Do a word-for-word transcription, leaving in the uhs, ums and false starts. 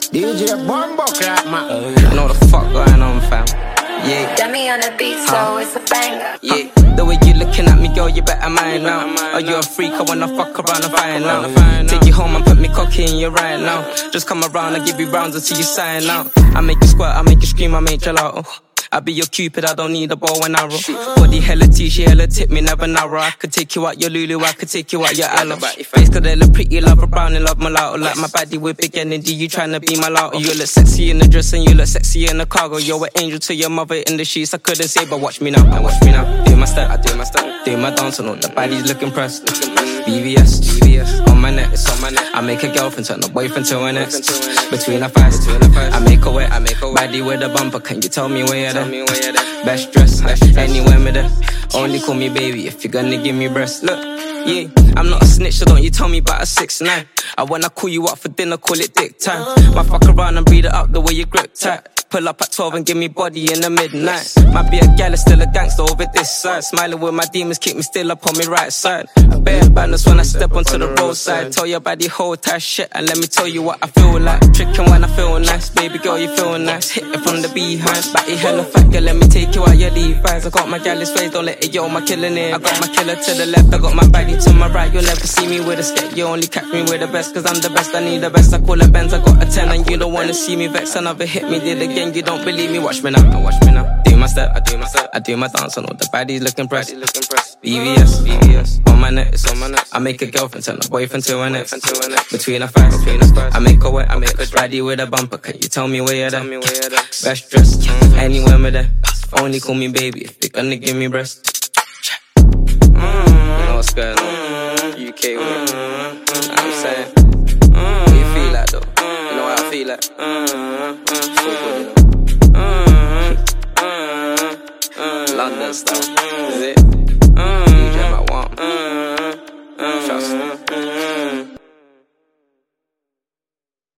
D J Bombo Clap, man. I know what the fuck going on, fam. Yeah. Got me on the beat, so huh? It's a banger. Yeah. The way you looking at me, girl, you better mind now. Are you a freak? I wanna fuck around and find out. Take you home and put me cocky in you right now. Just come around and give you rounds until you sign out. I make you squirt, I make you scream, I make gelato. I be your cupid, I don't need a bow and arrow. Body hella T, she hella tip me, never narrow. I could take you out your Lulu, I could take you out your aloe. Face could they look pretty, love a brown and love mulatto. Like my baddie with big energy, you tryna be my lotto. You look sexy in the dress and you look sexy in the cargo. You're an angel to your mother in the sheets, I couldn't say, but watch me now, now watch me now. Do my step, I do my step, do my dance, and all the body's looking pressed. B V S, B V S, on my neck, it's on my neck. I make a girlfriend turn a boyfriend to an ex. Between our thighs, I make her wet, I make her wet. Baddie with a bumper, can you tell me where you're there? Best dress, anywhere me there. Only call me baby if you're gonna give me breast. Look, yeah, I'm not a snitch, so don't you tell me about a six nine. I wanna call you up for dinner, call it dick time. My fuck around and breathe it up the way you grip tight. Pull up at twelve and give me body in the midnight. Might be a gal, still a gangster over this side. Smiling with my demons, keep me still up on me right side. Bare banners when I step onto the roadside. Tell your body hold tight shit and let me tell you what I feel like. Tricking when I feel nice, baby girl you feel nice. Hit it from the behind, back it hella fat girl, let me take you out your Levi's. I got my gal's face, don't let it yo, my killing it. I got my killer to the left, I got my baddie to my right. You'll never see me with a skate, you only catch me with the best. Cause I'm the best, I need the best, I call it Benz. I got a ten and you don't wanna see me vex. Another hit me, did again. You don't believe me, watch me now, watch me now. Do my step, I do my step, I do my dance, and all the baddies looking pressed. B V S, B V S, on my neck, it's on my neck. I make a girlfriend turn a boyfriend to an ex. Between our thighs, I make her wet, I make her baddie with a bumper. Can you tell me where you're there? Best dressed, anywhere me there. Only call me baby if you're gonna give me breast. You know what's going on? U K way. I'm saying, what do you feel like though? You know what I feel like? So good, you know. London style, is it? D J I want. Trust me.